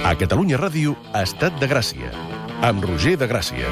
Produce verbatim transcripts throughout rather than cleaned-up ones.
A Catalunya Ràdio, Estat de Gràcia, amb Roger de Gràcia.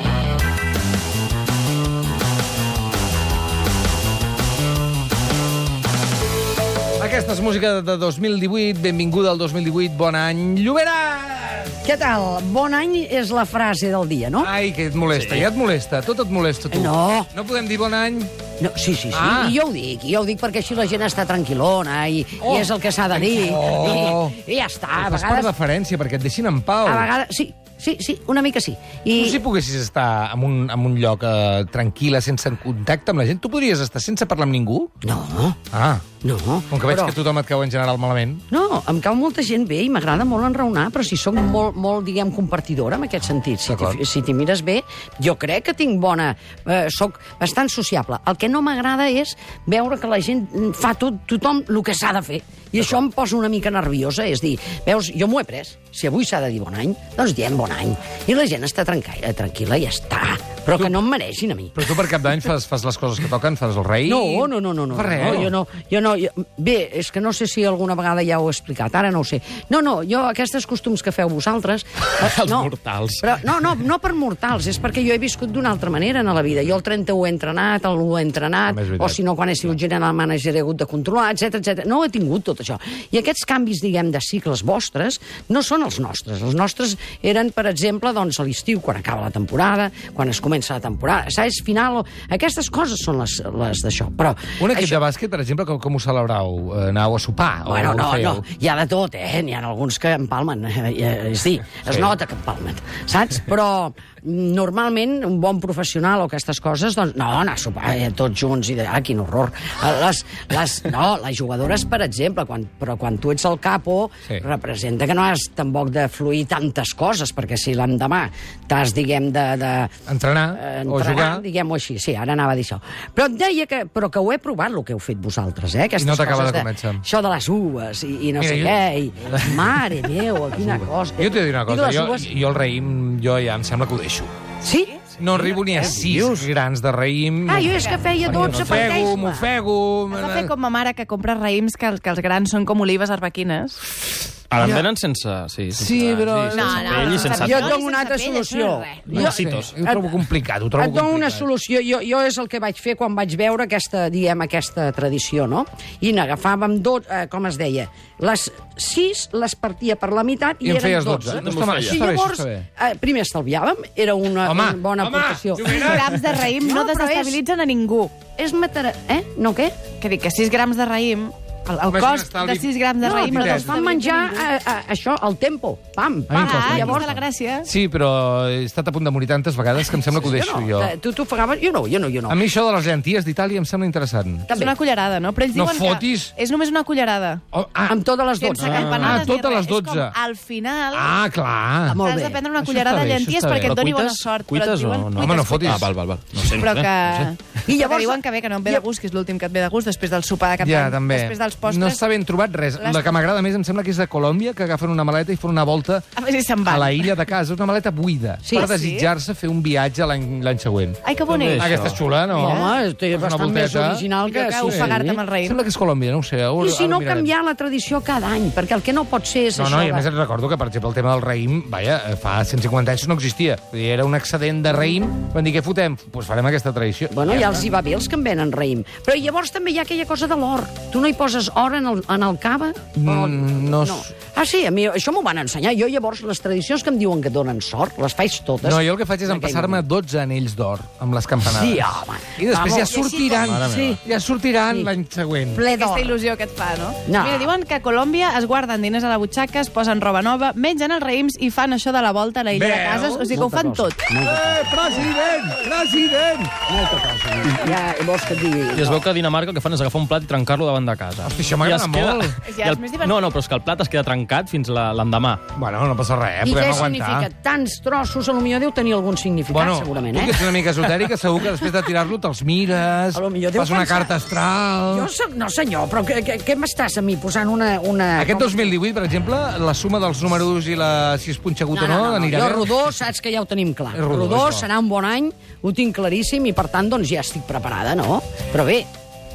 Aquesta és música de dos mil divuit. Benvinguda al dos mil divuit. Bon any, Llobera! Què tal? Bon any és la frase del dia, no? Ai, que et molesta, sí. Ja et molesta. Tot et molesta, tu. No. No podem dir bon any? No, sí, sí, sí. Ah. I jo ho dic, i jo ho dic perquè així la gent està tranquil·lona i, Oh. i és el que s'ha de dir. Oh. I, I ja està. A Fas per vegades... deferència, perquè et deixin en pau. A vegades... Sí, sí, sí, una mica sí. I... Tu si poguessis estar en un, en un lloc eh, tranquil·la, sense contacte amb la gent, tu podries estar sense parlar amb ningú? No, Ah, no. com que veig però... que tothom et cau en general malament. No, em cau molta gent bé i m'agrada molt enraonar, però si sóc molt, molt diguem, compartidora en aquest sentit. Si D'acord. t'hi si t'hi mires bé, jo crec que tinc bona... Eh, soc bastant sociable. El que no m'agrada és veure que la gent fa tot, tothom el que s'ha de fer. I això em posa una mica nerviosa. És dir, veus, jo m'ho he pres. Si avui s'ha de dir bon any, doncs diem bon any. I la gent està tranca... tranquil·la i ja està. Però que no em mereixin a mi. Però tu per cap d'any fas, fas les coses que toquen, fas el rei... No, no, no, no, no, Fa res. no, jo no, jo no, jo, bé, és que no sé si alguna vegada ja ho he explicat, ara no ho sé. No, no, jo aquests costums que feu vosaltres... Els no, mortals. Però, no, no, no per mortals, és perquè jo he viscut d'una altra manera en la vida. Jo el trenta-u he entrenat, el u he entrenat, També és veritat. o si no, quan he sigut general manager he hagut de controlar, etcètera, etcètera. No ho he tingut tot això. I aquests canvis, diguem, de cicles vostres no són els nostres. Els nostres eren, per exemple, doncs, a l'estiu, quan acaba la temporada, quan es comença la temporada, saps, final... Aquestes coses són les, les d'això. Però Un equip això... de bàsquet, per exemple, com, com ho celebrau? Eh, Anàveu a sopar? Bueno, o no, ho fèieu? no, hi ha de tot, eh? N'hi ha alguns que empalmen, eh? És dir, es Sí. nota que empalmen, saps? Però normalment un bon professional o aquestes coses, doncs, no, anar a sopar eh, tots junts i de... Ah, quin horror. Les, les, no, les jugadores, per exemple, quan, però quan tu ets el capo, Sí. representa que no has tampoc de fluir tantes coses, perquè si l'endemà t'has, diguem, de... de Entrenar eh, o entrenar, jugar? diguem-ho així, sí, ara anava a dir això. Però et deia que, però que ho he provat, el que heu fet vosaltres, eh? Aquestes I no t'acaba coses de convèncer. Això de les uves i, i no Mira, sé jo- què, i mare meu, quina cosa. Jo t'he de dir una Dic, cosa, les jo, uves- jo el raïm, jo ja em sembla que ho deixo. Sí? No arribo ni a sis grans de raïm. Ah, jo és que feia dotze per M'ofego, deixma. m'ofego... Has de fer com ma mare, que compra raïms que, que els grans són com olives arbequines. Ara en venen sense... Sí, sense Sí, però- sense No, no, pell i no, sense... no, Jo no, tinc ni una altra sense pell, solució. això no és res. Jo, Mancitos. Ho trobo complicat, ho trobo et dono una complicat. solució. Jo, jo és el que vaig fer quan vaig veure aquesta, diguem, aquesta tradició, no? I n'agafàvem dos, eh, com es deia, les sis les partia per la meitat i, I en eren feies dotze. dotze. No està mal, I està bé, llavors, això està eh, primer estalviàvem, era una, Home, una bona home, aportació. Llobera. grams de raïm no, No, però és- desestabilitzen a ningú. És matar... Eh? No què? Que dic que sis grams de raïm, el, el Home, és un cost estalvi. de sis grams de No, raïm... però no es fan menjar a, a, això, al tempo. Pam, A mi pam. em costa. Ah, Llavors, llavors... la gràcia. Sí, però he estat a punt de morir tantes vegades que em sembla que ho deixo no, jo. eh, Tu t'ofegaves? Jo no, jo no, jo no. A mi això de les llenties d'Itàlia em sembla interessant. És També. una cullerada, no? Però ells No diuen fotis. que és només una cullerada. Oh, ah, Amb totes les Sense dotze. campanades Ah, totes ni res. les dotze. És com al final ah, clar. Ah, molt has bé. de prendre una Això cullerada està de bé, llenties això està perquè bé. et doni Però bona cuites? sort. Cuites però et diuen, o no? Home, no fotis. Ah, val, val, val. No sé, no Però sé. que... I I llavors- que diuen que bé, que no em ve de gust, que és l'últim que et ve de gust, després del sopar de cap Ja, d'any, també. després dels postres... No està ben trobat res. Les- La que m'agrada més em sembla que és de Colòmbia, que agafen una maleta i fan una volta A veure si se'n a van. la illa de casa. Una maleta buida, Sí. per Ah, sí? desitjar-se fer un viatge l'any l'any següent. Ai, que bonic. Això. Aquesta és xula, no? Home, té És una bastant més volteta. original que... Millor que ofegar-te amb el raïm. Sembla que és Colòmbia, no ho sé. Ara, I si no, ara mirarem. canviar la tradició cada any, perquè el que no pot ser és No, això... no, i a de- més et recordo que, per exemple, el tema del raïm, vaja, fa cent cinquanta anys no existia. Vull dir, era un excedent de raïm. Van dir, què fotem? Doncs pues farem aquesta tradició. Bueno, ja els hi va bé els que en venen raïm. Però llavors també hi ha aquella cosa de l'or. Tu no hi poses or en el, en el cava? O- Mm, no. no. Ah, sí, a mi això m'ho van ensenyar. Jo llavors les tradicions que em diuen que donen sort, les faig totes. No, jo el que faig és En aquell empassar-me moment. dotze anells d'or amb les campanades. Sí, home. I després Vamos. ja sortiran. Mare meva. Sí, ja sortiran Sí. l'any següent. Ple d'or. Aquesta il·lusió que et fa, no? No. Mira, diuen que a Colòmbia es guarden diners a la butxaca, es posen roba nova, mengen els raïms i fan això de la volta a la illa de Veus? cases, o sigui que ho Molta fan cosa. tot. Eh, president! President! Molta cosa. Ja, vols que et digui... I es veu que a Dinamarca el que fan és agafar un plat i trencar-lo davant de casa. Hosti, això m'agrada I es queda- molt. Ja i el- és més divertit. No, no, però és que el plat es queda trencat fins la- l'endemà. Bueno, no passa res, eh? I podem què aguantar. significa? Tants trossos, a lo millor deu tenir algun significat, Bueno, segurament, tu eh? que ets una mica esotèrica, segur que després de tirar-lo te'ls mires, A lo millor deu fas una pensar- carta astral... Jo soc... No, senyor, però què, què, què m'estàs a mi posant una... una Aquest com- dos mil divuit, per exemple, la suma dels números i la si és punxegut No, o no, no, no, no. anirà Jo bé? rodó, saps que ja ho tenim clar. És rodó, rodó això. serà un bon any, ho tinc claríssim i, per tant, doncs ja estic preparada, no? Però bé,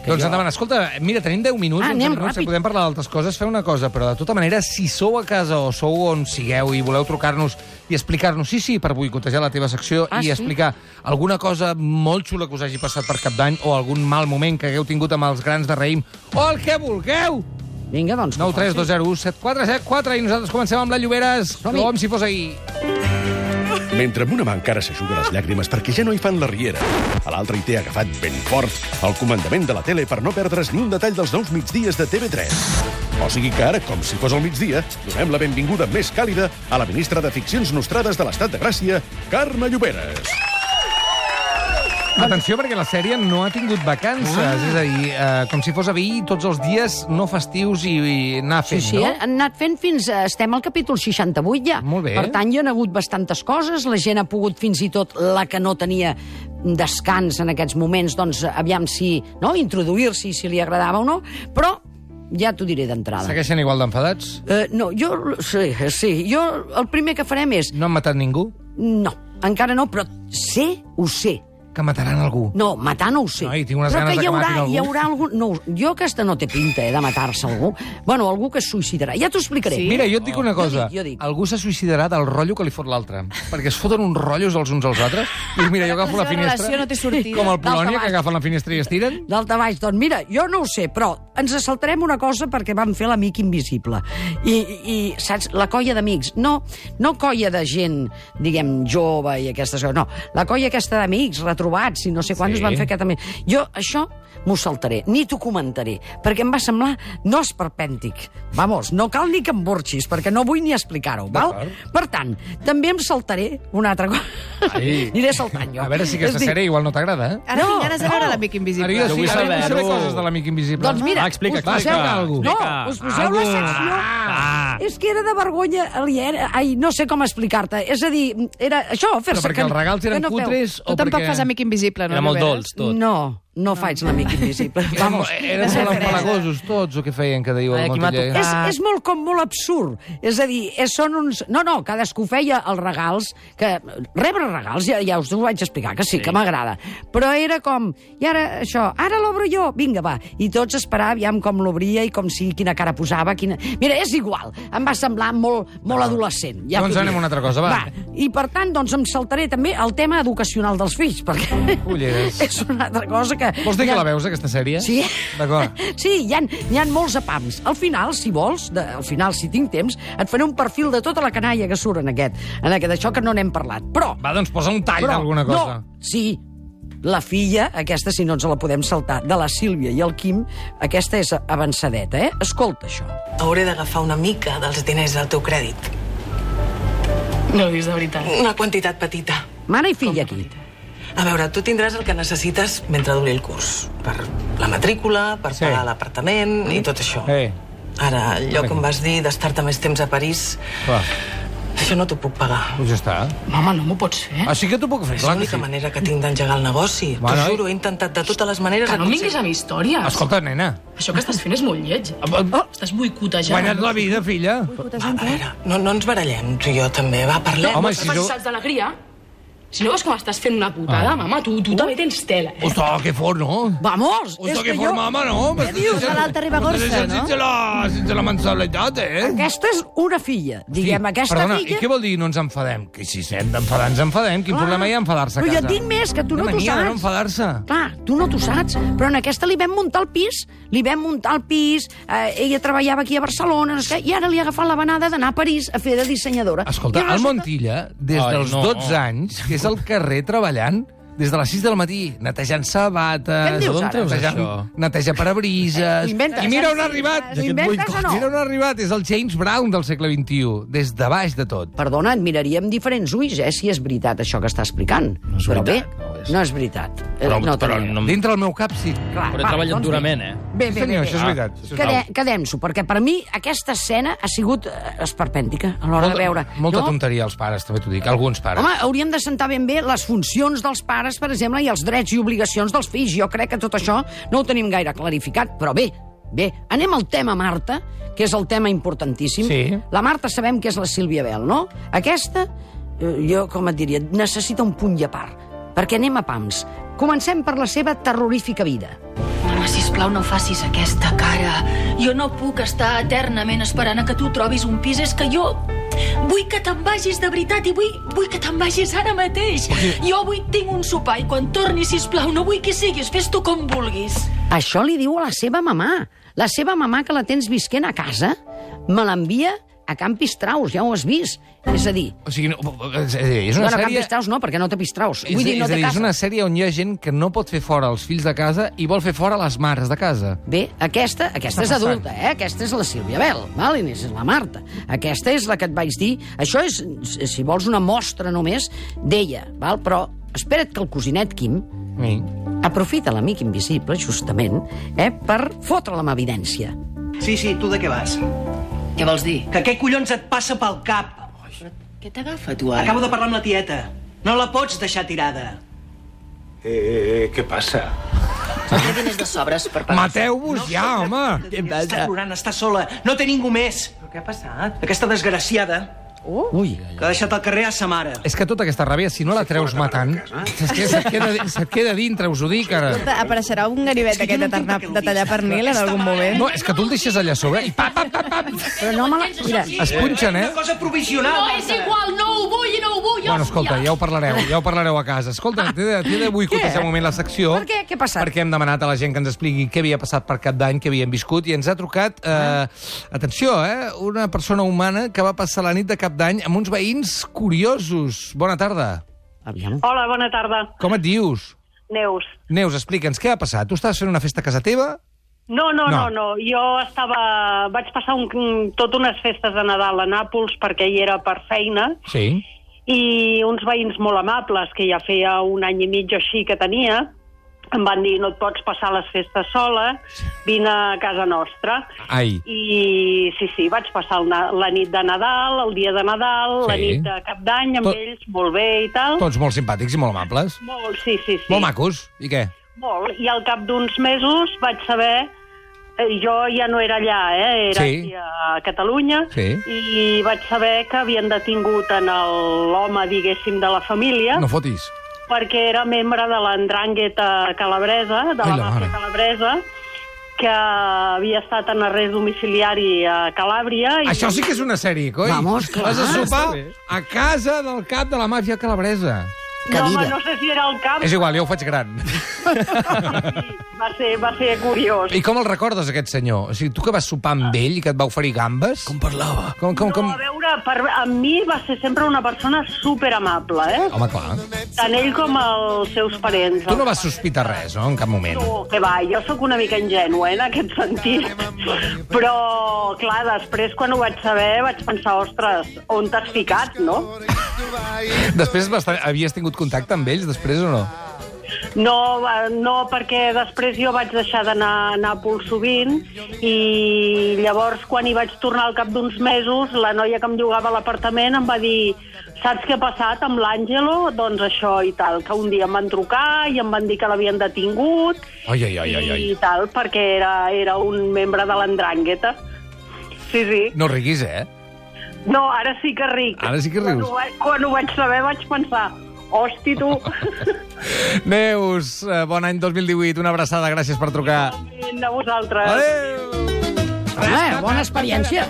Que Doncs jo... endavant, escolta, mira, tenim deu minuts, Ah, onze anem minuts, ràpid. podem parlar d'altres coses, fer una cosa, però de tota manera, si sou a casa o sou on sigueu i voleu trucar-nos i explicar-nos, sí, sí, per boicotejar la teva secció Ah, i sí? explicar alguna cosa molt xula que us hagi passat per Cap d'Any o algun mal moment que hagueu tingut amb els grans de raïm o el que vulgueu. Vinga, doncs. que nou tres dos zero u set quatre set quatre i nosaltres comencem amb la Lloberes, Som-hi. com si fos ahir. Mentre amb una mà encara s'aixuga les llàgrimes perquè ja no hi fan la riera, a l'altra hi té agafat ben fort el comandament de la tele per no perdre's ni un detall dels nous migdies de T V tres. O sigui que ara, com si fos el migdia, donem la benvinguda més càlida a la ministra de Ficcions Nostrades de l'Estat de Gràcia, Carme Lloberes. Atenció, perquè la sèrie no ha tingut vacances, Ah. és a dir, eh, com si fos ahir, tots els dies no festius i, i anar Sí, fent, sí, no? han anat fent fins... a- Estem al capítol seixanta-vuit ja. Molt bé. Per tant, hi ha hagut bastantes coses. La gent ha pogut, fins i tot la que no tenia descans en aquests moments, doncs, aviam si... no, introduir-s'hi, si li agradava o no, però ja t'ho diré d'entrada. Segueixen igual d'enfadats? Eh, no, jo... Sí, sí. Jo el primer que farem és... No han matat ningú? No, encara no, però sé, ho sé. Que mataran algú? No, matar no ho sé. Noi, tinc unes però ganes que de hi que haurà, matin algú. hi haurà algun... No, jo aquesta no té pinta, eh, de matar-se algú. Bueno, algú que es suïcidarà. Ja t'ho explicaré. Sí? Mira, jo et dic una cosa. Jo dic, jo dic. Algú se suïcidarà del rotllo que li fot l'altre. Perquè es foten uns rotllos els uns als altres. I mira, jo agafo la seva finestra... relació no té sortida. Com el Polònia, D'alta que agafen la finestra i estiren. D'alta baix, doncs mira, jo no ho sé, però ens assaltarem una cosa perquè vam fer l'amic invisible. I, i saps, la colla d'amics, no, no colla de gent, diguem, jove i aquestes coses, no, la colla aquesta d'amics, retrobats, i no sé quants Sí. van fer aquest amic. Jo això m'ho saltaré, ni t'ho comentaré, perquè em va semblar no esperpèntic. Vamos, no cal ni que em burxis, perquè no vull ni explicar-ho, val? D'acord. Per tant, també em saltaré una altra cosa. Ai. Aniré saltant jo. A veure si aquesta És dir, sèrie igual no t'agrada, eh? Ara No, tinc ganes de veure no. l'amic Ara invisible. jo sí, vull ara vull saber-ho. saber coses de l'amic invisible. Doncs mira, Va, explica, us poseu explica. algú. No, Explica. us poseu la Algú. secció... Ah. És que era de vergonya aliena. Ai, no sé com explicar-te. És a dir, era això, Però fer-se... perquè que- els regals que eren no feu. cutres o Tu tampoc perquè... fas amic invisible, no? Era molt Lloberes? dolç, tot. No, no faig l'amic invisible. Eren, Vamos. eren de ser molt fresa. empalagosos tots, o què feien, que diu Ai, el aquí m'ha Montilla? tocat. És, és molt com molt absurd. És a dir, és, són uns... No, no, cadascú feia els regals, que rebre regals, ja, ja us ho vaig explicar, que sí, sí. que m'agrada. Però era com, i ara això, ara l'obro jo, vinga, va. I tots esperar, aviam com l'obria i com si, quina cara posava, quina... Mira, és igual, em va semblar molt, molt adolescent. Ja Doncs t'ho anem diré. a una altra cosa, va. I per tant, doncs em saltaré també el tema educacional dels fills, perquè Ulleres. és una altra cosa que... Vols dir hi que ha- la veus, aquesta sèrie? Sí. D'acord. Sí, hi ha, hi ha molts apams. Al final, si vols, de, al final, si tinc temps, et faré un perfil de tota la canalla que surt en aquest, en aquest això que no n'hem parlat. Però... Va, doncs posa un tall però, d'alguna cosa. No, sí, la filla, aquesta, si no ens la podem saltar, de la Sílvia i el Quim, aquesta és avançadeta, eh? Escolta això. Hauré d'agafar una mica dels diners del teu crèdit. No ho dius de veritat. Una quantitat petita. Mare i filla aquí. A veure, tu tindràs el que necessites mentre duri el curs. Per la matrícula, per Sí. pagar l'apartament i tot això. Eh, Ara, allò Vale. que em vas dir d'estar-te més temps a París, va, això no t'ho puc pagar. doncs ja està. Mama, no m'ho pots fer. Així que t'ho puc fer, És clar que l'única sí. manera que tinc d'engegar el negoci. Va, T'ho noi. juro, he intentat de totes les maneres... Que no em vinguis aconseguir- amb històries. Escolta, nena, Això que estàs fent és molt lleig. Estàs boicotejant. guanya't la vida, filla. Va, a veure, no, no ens barallem, tu i jo també. Va, parlem. Home, Home, si si jo- salts d'alegria. Si no veus com estàs fent una putada, Ah. mama, tu, tu també tens tela. Eh? Ostres, que fort, no? Vamos! Ostres, és que que fort, jo... mama, no? Què dius? A l'Alta Ribagorça, no? Sense la, sense la mensalitat, eh? Aquesta és una filla. Diguem, aquesta Perdona, filla... i què vol dir no ens enfadem? Que si hem d'enfadar, ens enfadem. Quin Clar. problema hi ha a enfadar-se a Però casa? jo et dic més, que tu no Una t'ho mania de no saps. enfadar-se. Clar, tu no t'ho saps, però en aquesta li vam muntar el pis, li vam muntar el pis, eh, ella treballava aquí a Barcelona, no sé què, i ara li ha agafat la venada d'anar a París a fer de dissenyadora. Escolta, I el resulta- Montilla, des Ai, dels no. dotze anys, que és al carrer treballant, des de les sis del matí, netejant sabates... Què en dius, d'on ara? treus Netejant- això? Neteja parabrises... T'ho inventes. I mira on ha arribat! T'ho inventes o no? Mira on ha arribat! És el James Brown del segle vint-i-u, des de baix de tot. Perdona, et miraria amb diferents ulls, eh, si és veritat això que està explicant. No és però bé, veritat, no ho és. no és veritat. Eh, Però- no però tenia. no- Dintre el meu cap, sí. Clar, Però he va, treballat doncs bé. durament, eh? Bé, Sí, bé, senyor, bé, això és bé. veritat. Això és Quede, veritat. Quedem-s'ho, perquè per mi aquesta escena ha sigut eh, esperpèntica a l'hora de veure. Molta no? tonteria als pares, també t'ho dic. Alguns pares. Home, hauríem de sentar ben bé les funcions dels pares, per exemple, i els drets i obligacions dels fills. Jo crec que tot això no ho tenim gaire clarificat, però bé, bé. Anem al tema Marta, que és el tema importantíssim. Sí. La Marta sabem que és la Sílvia Bel, no? Aquesta, eh, jo com et diria, necessita un punt i a part, perquè anem a pams. Comencem per la seva terrorífica vida. Mama, sisplau. sisplau, no facis aquesta cara. Jo no puc estar eternament esperant a que tu trobis un pis. És que jo vull que te'n vagis de veritat i vull, vull que te'n vagis ara mateix. Jo avui tinc un sopar i quan tornis, sisplau, no vull que siguis. Fes-t'ho com vulguis. Això li diu a la seva mamà. La seva mamà, que la tens visquent a casa, me l'envia a Can Pistraus, ja ho has vist. És a dir... O sigui, no, és, és una bueno, sèrie... Can Pistraus no, perquè no té Pistraus. És, Vull dir, no és, té a dir, és casa. una sèrie on hi ha gent que no pot fer fora els fills de casa i vol fer fora les mares de casa. Bé, aquesta, aquesta és Està passant. adulta, eh? Aquesta és la Sílvia Bel, val? I és la Marta. Aquesta és la que et vaig dir. Això és, si vols, una mostra només d'ella, val? Però espera't que el cosinet Quim Sí. aprofita l'amic invisible, justament, eh, per fotre-la amb evidència. Sí, sí, tu de què vas? Què vols dir? Que què collons et passa pel cap? Què t'agafa, tu, ara? Acabo de parlar amb la tieta. No la pots deixar tirada. Eh, què passa? No té diners de sobres per pagar. Mateu-vos ja, home! Està plorant, està sola. No té ningú més. Però què ha passat? Aquesta desgraciada Ui. que ha deixat al carrer a sa mare. És que tota aquesta ràbia, si no la treus matant, és que se't queda, se't queda dintre, us ho dic, ara. Escolta, apareixerà un ganivet d'aquest de, tarna- de tallar pernil en algun moment? No, és que tu el deixes allà a sobre i pa, pa, pa, pa. Però no me la... Mira, Es punxen, eh? Una cosa provisional. No, és igual, no ho vull i no ho vull. Bueno, escolta, ja ho parlareu, ja ho parlareu a casa. Escolta, t'he de, t'he de boicotejar Què? un moment la secció. Per què? Què ha passat? Perquè hem demanat a la gent que ens expliqui què havia passat per Cap d'Any, què havien viscut, i ens ha trucat, eh, atenció, eh, una persona humana que va passar la nit de Cap d'Any amb uns veïns curiosos. Bona tarda. aviam. Hola, bona tarda. Com et dius? Neus. Neus, explica'ns, què ha passat? Tu estaves fent una festa a casa teva? No, no, No. no, no. Jo estava... Vaig passar un, tot unes festes de Nadal a Nàpols perquè hi era per feina Sí. i uns veïns molt amables, que ja feia un any i mig o així que tenia, em van dir, no et pots passar les festes sola, vine a casa nostra. Ai. I sí, sí, vaig passar el, na- la nit de Nadal, el dia de Nadal, Sí. la nit de Cap d'Any amb Tot- ells, molt bé i tal. Tots molt simpàtics i molt amables. Molt, sí, sí, sí. Molt macos. I què? Molt. I al cap d'uns mesos vaig saber... Eh, jo ja no era allà, eh? Era Sí. aquí a Catalunya. Sí. I vaig saber que havien detingut en el- l'home, diguéssim, de la família, No fotis. perquè era membre de l'Andrangheta calabresa, de Ai, la la màfia mare. calabresa, que havia estat en arrest domiciliari a Calàbria. I... Això sí que és una sèrie, coi. Vamos, clar. Vas a sopar Està bé. a casa del cap de la màfia calabresa. No, home, Cadira. no sé si era el cap. És igual, ja ho faig gran. Va ser, va ser curiós. I com el recordes, aquest senyor? O sigui, tu que vas sopar amb ell i que et va oferir gambes? Com parlava? Com, com, com... No, a veure, per, amb mi va ser sempre una persona superamable, eh? Home, clar. Tant ell com els seus parents. Tu no vas sospitar res, no?, en cap moment. No, que va, jo sóc una mica ingènua, eh, en aquest sentit. Però, clar, després, quan ho vaig saber, vaig pensar, ostres, on t'has ficat, no? Després vas, havies tingut contacte amb ells, després, o no? No, va- no, perquè després jo vaig deixar d'anar a Nàpols sovint i llavors, quan hi vaig tornar al cap d'uns mesos, la noia que em llogava l'apartament em va dir, saps què ha passat amb l'Àngelo? Doncs això i tal, que un dia em van trucar i em van dir que l'havien detingut Ai, ai, ai, ai, ai. i tal, perquè era, era un membre de l'Andrangheta. Sí, sí. No riguis, eh? No, ara sí que ric. Ara sí que rius. Quan ho, vaig, quan ho vaig saber vaig pensar, hosti, tu. Neus, eh, bon any dos mil divuit, una abraçada, gràcies per trucar. A vosaltres. Adéu! Home, bona experiència.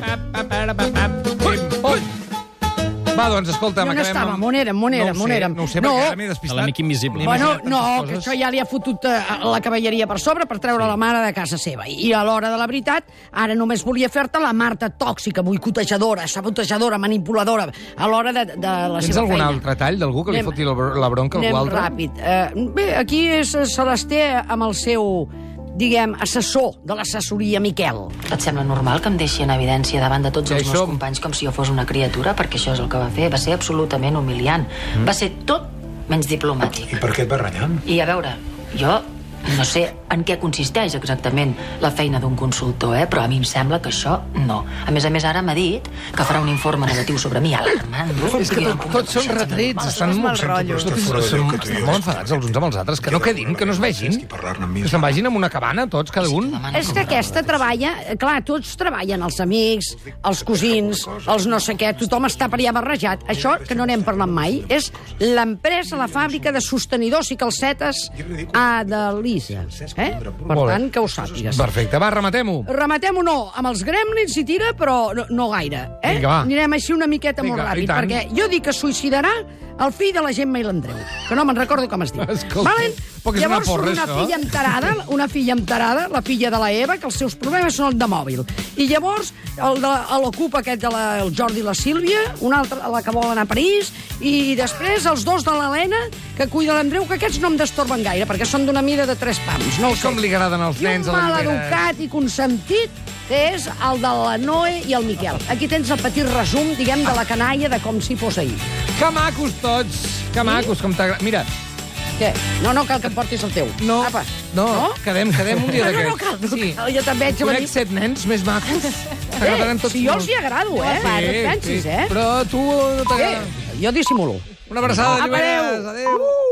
Ui, ui. Va, doncs, escolta'm, I on acabem estàvem? amb- On érem? On érem? No ho On sé, érem? no ho sé, No. perquè ara m'he despistat. A l'amic invisible. M'he Bueno, imaginat no, tantes que coses. això ja li ha fotut eh, la cavalleria per sobre per treure sí. la mare de casa seva. I a l'hora de la veritat, ara només volia fer-te la Marta tòxica, boicotejadora, sabotejadora, manipuladora, a l'hora de, de la Tens seva algun feina. altre tall d'algú que li Anem- foti la, la bronca a Anem algú altre? ràpid. Uh, bé, aquí és eh, Celester amb el seu, diguem, assessor de l'assessoria, Miquel. Et sembla normal que em deixi en evidència davant de tots Ja els hi meus som. companys com si jo fos una criatura? Perquè això és el que va fer. Va ser absolutament humiliant. Mm. Va ser tot menys diplomàtic. I per què et va renyar? I a veure, jo no sé en què consisteix exactament la feina d'un consultor, eh? Però a mi em sembla que això no. A més a més, ara m'ha dit que farà un informe negatiu sobre mi, alarmant-lo. És que tot, tots són retrets, estan és mal molt, rotllo. tots són, estan molt enfadats els uns amb els altres, que no quedin, que no es vegin, que se'n vagin amb una cabana tots, cada un. És que aquesta treballa, eh, clar, tots treballen, els amics, els cosins, els no sé què, tothom està per allà barrejat. Això, que no n'hem parlat mai, és l'empresa, la fàbrica de sostenidors i calcetes a de l'Is. València. Eh? Per tant, que ho sàpigues. Perfecte, va, rematem-ho. Rematem-ho no, amb els gremlins si tira, però no, no gaire. Eh? Vinga, va. Anirem així una miqueta Vinga, molt i ràpid, tant. perquè jo dic que suïcidarà el fill de la Gemma i l'Andreu, que no me'n recordo com es diu. Escolta, Valen? però que és una Llavors, porra, una això. filla enterada, una filla enterada, la filla de la Eva, que els seus problemes són el de mòbil. I llavors, el de l'ocupa aquest de la, el Jordi i la Sílvia, una altra, la que vol anar a París, i després els dos de l'Helena, que cuida l'Andreu, que aquests no em destorben gaire, perquè són d'una mida de tres pams. No ho sé. Com li agraden els I nens un a la mal Llobera? educat i consentit, que és el de la Noe i el Miquel. Aquí tens el petit resum, diguem, de la canalla de com si fos ahir. Que macos tots, que macos, com t'agrada. Mira, Què? No, no cal que em portis el teu. no, Apa. no, quedem, quedem un dia No, no, d'aquests. no cal, no cal, jo també haig de Conec venir. set nens més macos. T'agradaran tots si jo molt. els hi agrado, eh? No et pensis, eh? Però tu no Què? t'agrada. Jo dissimulo. Una abraçada, Apa, Lloberes. adéu. Adéu.